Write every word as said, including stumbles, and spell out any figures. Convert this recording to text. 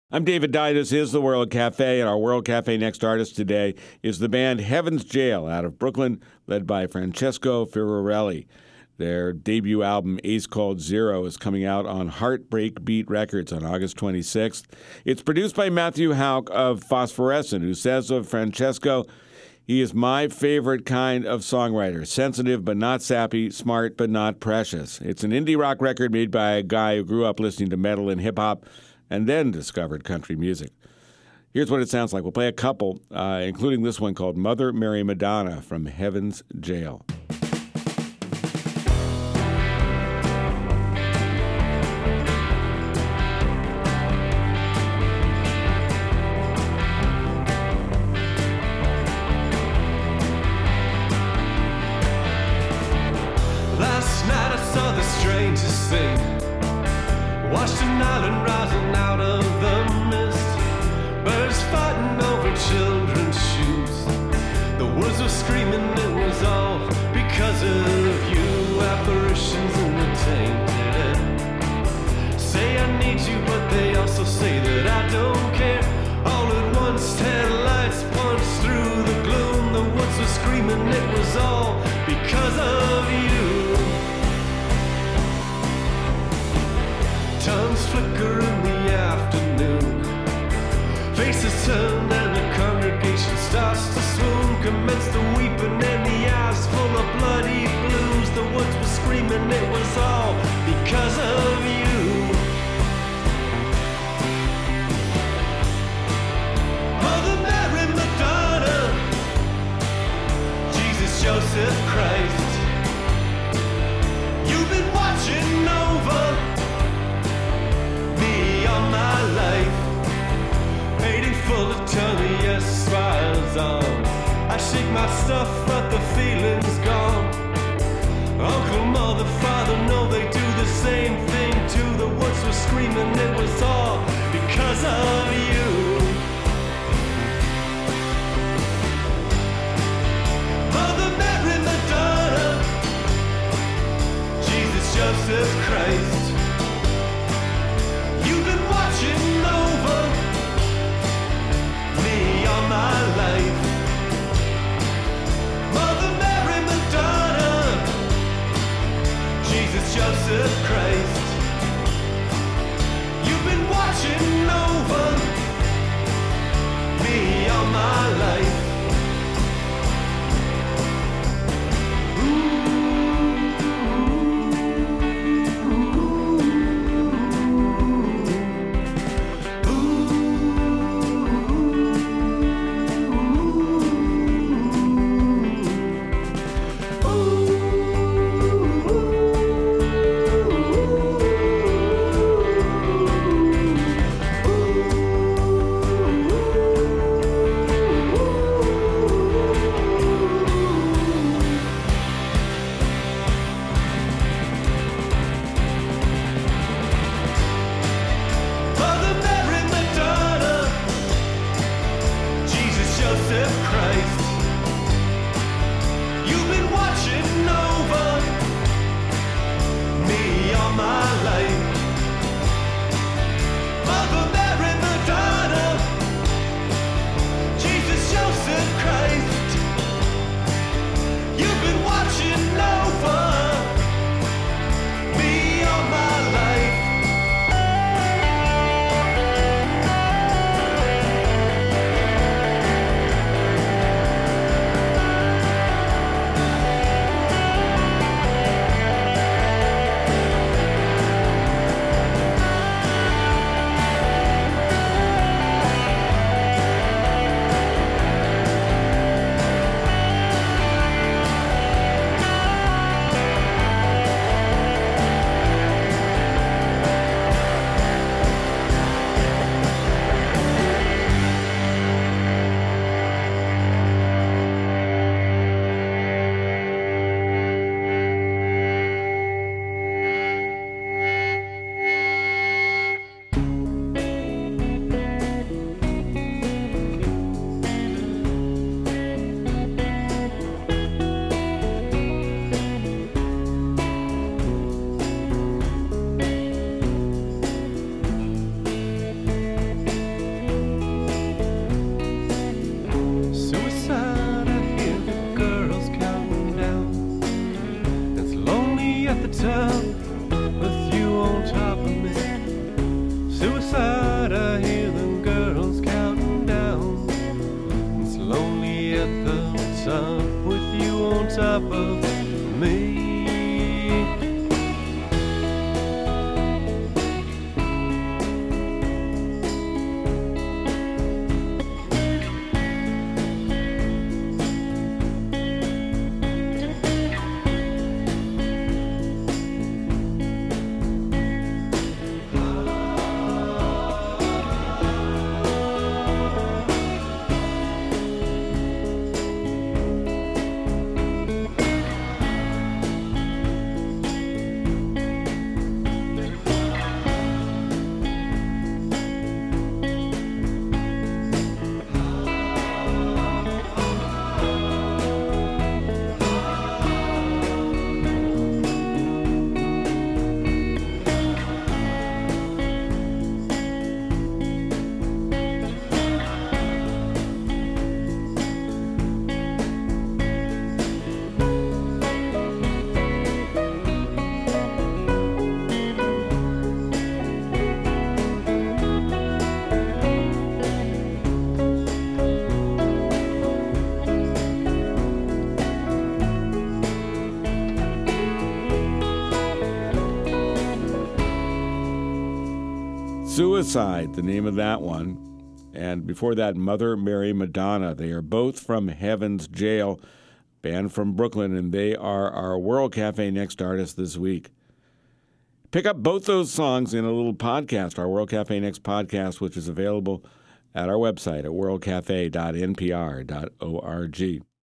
I'm David Dye. This is the World Cafe, and our World Cafe next artist today is the band Heaven's Jail out of Brooklyn, led by Francesco Fiorelli. Their debut album, Ace Called Zero, is coming out on Heartbreak Beat Records on August twenty-sixth. It's produced by Matthew Houck of Phosphorescent, who says of Francesco, "He is my favorite kind of songwriter, sensitive but not sappy, smart but not precious." It's an indie rock record made by a guy who grew up listening to metal and hip-hop and then discovered country music. Here's what it sounds like. We'll play a couple, uh, including this one called Mother Mary Madonna from Heaven's Jail. Last night I saw the strangest thing. Watched an island rising out of the mist. Birds fighting over children's shoes. The woods were screaming, it was all because of you. Apparitions in the tainted air say I need you, but they also say that I don't care. All at once, headlights punched through the gloom. The woods were screaming, it was all because of you. Tongues flicker in the afternoon. Faces turn and the congregation starts to swoon. Commence the weeping and the eyes full of bloody blues. The woods were screaming, it was all because of you. Mother Mary Madonna, Jesus, Joseph, Christ, you've been watching over all my life, waiting for eternity, yes, smiles on. I shake my stuff, but the feeling's gone. Uncle, mother, father, no, they do the same thing too. The woods were screaming, it was all because of you. Mother Mary Madonna, Jesus, Joseph, Christ, you've been watching over me all my life. up of me. Suicide, the name of that one. And before that, Mother Mary Madonna. They are both from Heaven's Jail, band from Brooklyn, and they are our World Cafe Next artist this week. Pick up both those songs in a little podcast, our World Cafe Next podcast, which is available at our website at world cafe dot n p r dot org.